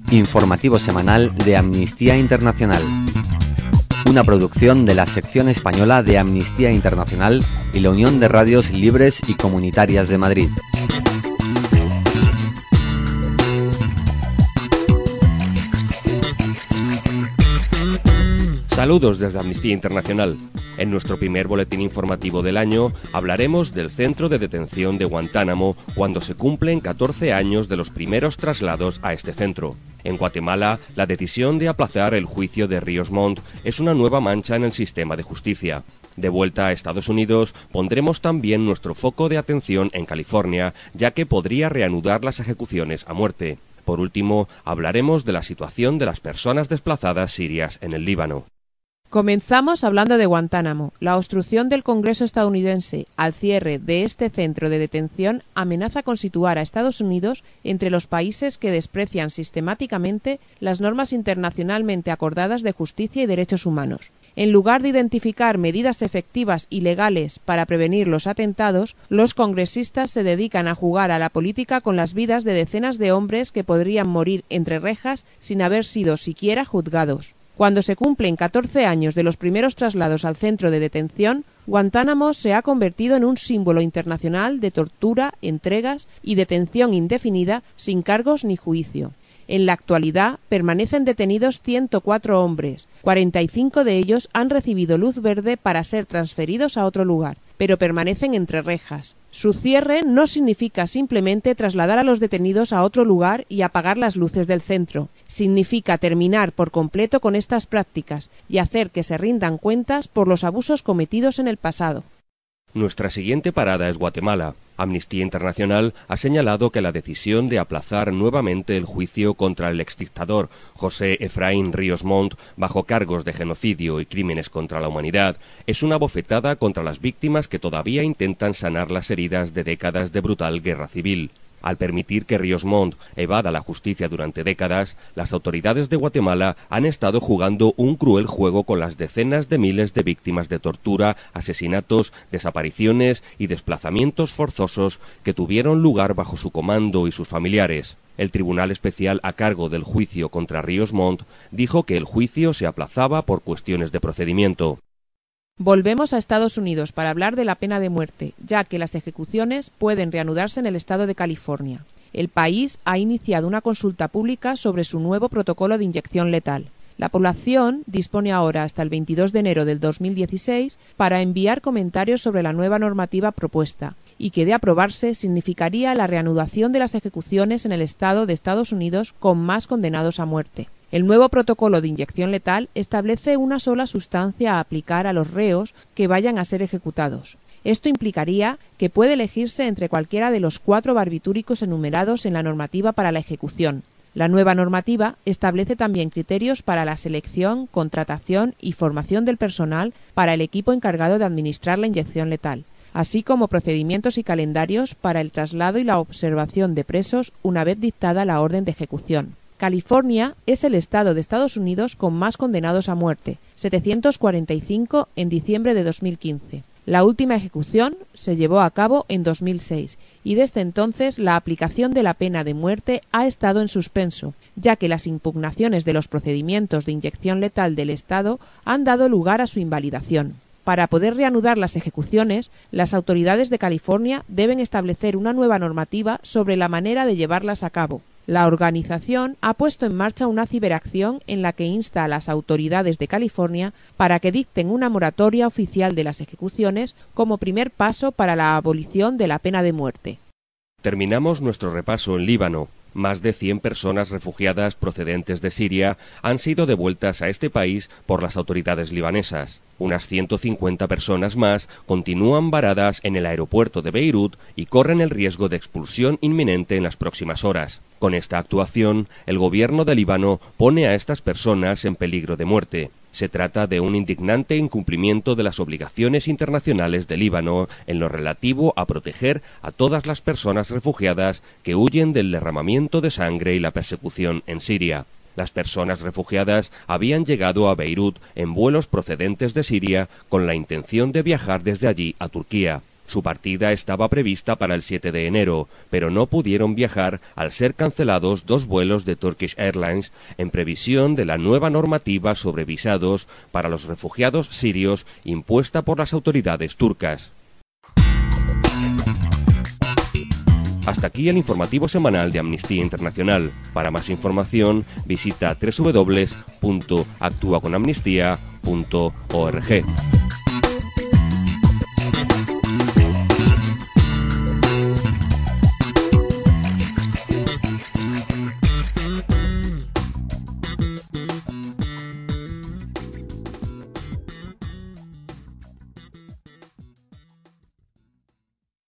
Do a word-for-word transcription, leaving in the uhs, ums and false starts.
Informativo semanal de Amnistía Internacional. Una producción de la sección española de Amnistía Internacional y la Unión de Radios Libres y Comunitarias de Madrid. Saludos desde Amnistía Internacional. En nuestro primer boletín informativo del año hablaremos del centro de detención de Guantánamo cuando se cumplen catorce años de los primeros traslados a este centro. En Guatemala, la decisión de aplazar el juicio de Ríos Montt es una nueva mancha en el sistema de justicia. De vuelta a Estados Unidos, pondremos también nuestro foco de atención en California, ya que podría reanudar las ejecuciones a muerte. Por último, hablaremos de la situación de las personas desplazadas sirias en el Líbano. Comenzamos hablando de Guantánamo. La obstrucción del Congreso estadounidense al cierre de este centro de detención amenaza con situar a Estados Unidos entre los países que desprecian sistemáticamente las normas internacionalmente acordadas de justicia y derechos humanos. En lugar de identificar medidas efectivas y legales para prevenir los atentados, los congresistas se dedican a jugar a la política con las vidas de decenas de hombres que podrían morir entre rejas sin haber sido siquiera juzgados. Cuando se cumplen catorce años de los primeros traslados al centro de detención, Guantánamo se ha convertido en un símbolo internacional de tortura, entregas y detención indefinida sin cargos ni juicio. En la actualidad permanecen detenidos ciento cuatro hombres, cuarenta y cinco de ellos han recibido luz verde para ser transferidos a otro lugar, pero permanecen entre rejas. Su cierre no significa simplemente trasladar a los detenidos a otro lugar y apagar las luces del centro. Significa terminar por completo con estas prácticas y hacer que se rindan cuentas por los abusos cometidos en el pasado. Nuestra siguiente parada es Guatemala. Amnistía Internacional ha señalado que la decisión de aplazar nuevamente el juicio contra el exdictador José Efraín Ríos Montt bajo cargos de genocidio y crímenes contra la humanidad es una bofetada contra las víctimas que todavía intentan sanar las heridas de décadas de brutal guerra civil. Al permitir que Ríos Montt evada la justicia durante décadas, las autoridades de Guatemala han estado jugando un cruel juego con las decenas de miles de víctimas de tortura, asesinatos, desapariciones y desplazamientos forzosos que tuvieron lugar bajo su comando y sus familiares. El Tribunal Especial a cargo del juicio contra Ríos Montt dijo que el juicio se aplazaba por cuestiones de procedimiento. Volvemos a Estados Unidos para hablar de la pena de muerte, ya que las ejecuciones pueden reanudarse en el estado de California. El país ha iniciado una consulta pública sobre su nuevo protocolo de inyección letal. La población dispone ahora hasta el veintidós de enero del dos mil dieciséis para enviar comentarios sobre la nueva normativa propuesta, y que de aprobarse significaría la reanudación de las ejecuciones en el estado de Estados Unidos con más condenados a muerte. El nuevo protocolo de inyección letal establece una sola sustancia a aplicar a los reos que vayan a ser ejecutados. Esto implicaría que puede elegirse entre cualquiera de los cuatro barbitúricos enumerados en la normativa para la ejecución. La nueva normativa establece también criterios para la selección, contratación y formación del personal para el equipo encargado de administrar la inyección letal, así como procedimientos y calendarios para el traslado y la observación de presos una vez dictada la orden de ejecución. California es el estado de Estados Unidos con más condenados a muerte, setecientos cuarenta y cinco en diciembre de dos mil quince. La última ejecución se llevó a cabo en dos mil seis y desde entonces la aplicación de la pena de muerte ha estado en suspenso, ya que las impugnaciones de los procedimientos de inyección letal del estado han dado lugar a su invalidación. Para poder reanudar las ejecuciones, las autoridades de California deben establecer una nueva normativa sobre la manera de llevarlas a cabo. La organización ha puesto en marcha una ciberacción en la que insta a las autoridades de California para que dicten una moratoria oficial de las ejecuciones como primer paso para la abolición de la pena de muerte. Terminamos nuestro repaso en Líbano. Más de cien personas refugiadas procedentes de Siria han sido devueltas a este país por las autoridades libanesas. Unas ciento cincuenta personas más continúan varadas en el aeropuerto de Beirut y corren el riesgo de expulsión inminente en las próximas horas. Con esta actuación, el gobierno de Líbano pone a estas personas en peligro de muerte. Se trata de un indignante incumplimiento de las obligaciones internacionales de Líbano en lo relativo a proteger a todas las personas refugiadas que huyen del derramamiento de sangre y la persecución en Siria. Las personas refugiadas habían llegado a Beirut en vuelos procedentes de Siria con la intención de viajar desde allí a Turquía. Su partida estaba prevista para el siete de enero, pero no pudieron viajar al ser cancelados dos vuelos de Turkish Airlines en previsión de la nueva normativa sobre visados para los refugiados sirios impuesta por las autoridades turcas. Hasta aquí el informativo semanal de Amnistía Internacional. Para más información, visita doble u doble u doble u punto actúa con amnistía punto org.